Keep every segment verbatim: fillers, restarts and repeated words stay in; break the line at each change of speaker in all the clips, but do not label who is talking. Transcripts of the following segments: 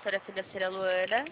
gestora financeira Luana.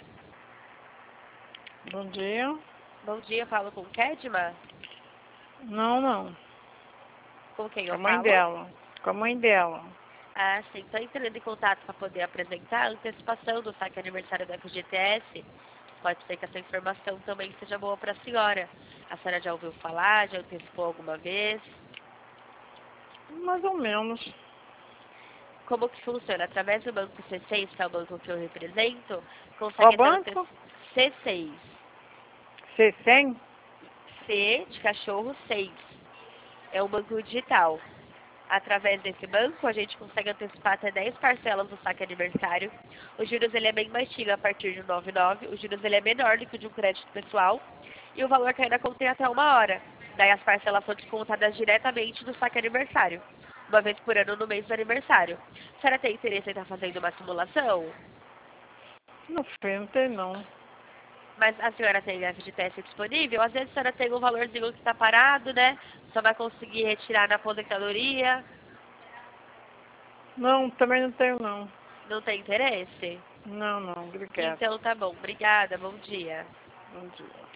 Bom dia.
Bom dia, eu falo com Kedma?
Não, não.
Com quem
Com
eu
a mãe
falo?
dela. Com a mãe dela.
Ah, sim. Estou entrando em contato para poder apresentar a antecipação do saque aniversário da F G T S. Pode ser que essa informação também seja boa para a senhora. A senhora já ouviu falar? Já antecipou alguma vez?
Mais ou menos.
Como que funciona? Através do banco C seis, que é o banco que eu represento,
Qual
consegue ter
banco?
anteci... C seis.
C cem?
C de cachorro seis. É um banco digital. Através desse banco, a gente consegue antecipar até dez parcelas do saque aniversário. Os juros ele é bem baixinho, a partir de nove vírgula nove. Os juros ele é menor do que o de um crédito pessoal. E o valor cai na conta em até uma hora. Daí as parcelas são descontadas diretamente do saque aniversário. Uma vez por ano no mês do aniversário. A senhora tem interesse em estar fazendo uma simulação?
Não sei, não tem não.
Mas a senhora tem F G T S disponível? Às vezes a senhora tem um valorzinho que está parado, né? Só vai conseguir retirar na aposentadoria.
Não, também não tenho não.
Não tem interesse?
Não, não, obrigada.
Então tá bom. Obrigada. Bom dia.
Bom dia.